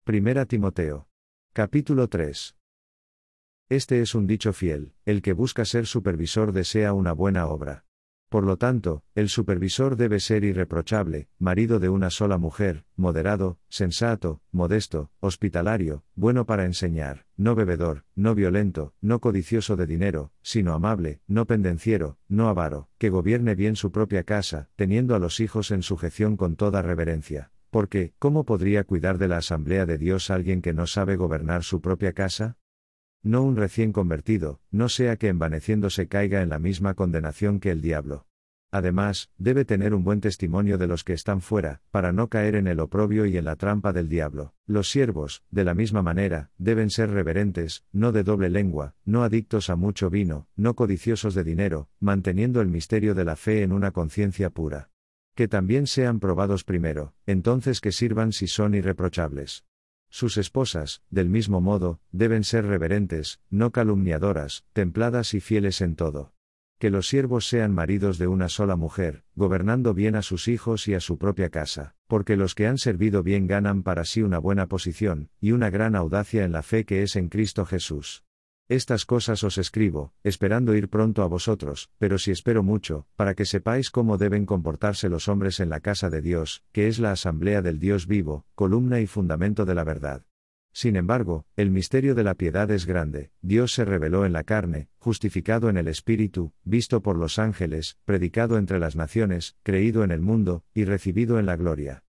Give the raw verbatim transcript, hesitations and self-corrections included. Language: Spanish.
Primera Timoteo. Capítulo tres. Este es un dicho fiel: el que busca ser supervisor desea una buena obra. Por lo tanto, el supervisor debe ser irreprochable, marido de una sola mujer, moderado, sensato, modesto, hospitalario, bueno para enseñar, no bebedor, no violento, no codicioso de dinero, sino amable, no pendenciero, no avaro, que gobierne bien su propia casa, teniendo a los hijos en sujeción con toda reverencia. Porque, ¿cómo podría cuidar de la asamblea de Dios alguien que no sabe gobernar su propia casa? No un recién convertido, no sea que envaneciéndose caiga en la misma condenación que el diablo. Además, debe tener un buen testimonio de los que están fuera, para no caer en el oprobio y en la trampa del diablo. Los siervos, de la misma manera, deben ser reverentes, no de doble lengua, no adictos a mucho vino, no codiciosos de dinero, manteniendo el misterio de la fe en una conciencia pura. Que también sean probados primero, entonces que sirvan si son irreprochables. Sus esposas, del mismo modo, deben ser reverentes, no calumniadoras, templadas y fieles en todo. Que los siervos sean maridos de una sola mujer, gobernando bien a sus hijos y a su propia casa, porque los que han servido bien ganan para sí una buena posición, y una gran audacia en la fe que es en Cristo Jesús. Estas cosas os escribo, esperando ir pronto a vosotros, pero si espero mucho, para que sepáis cómo deben comportarse los hombres en la casa de Dios, que es la asamblea del Dios vivo, columna y fundamento de la verdad. Sin embargo, el misterio de la piedad es grande: Dios se reveló en la carne, justificado en el Espíritu, visto por los ángeles, predicado entre las naciones, creído en el mundo, y recibido en la gloria.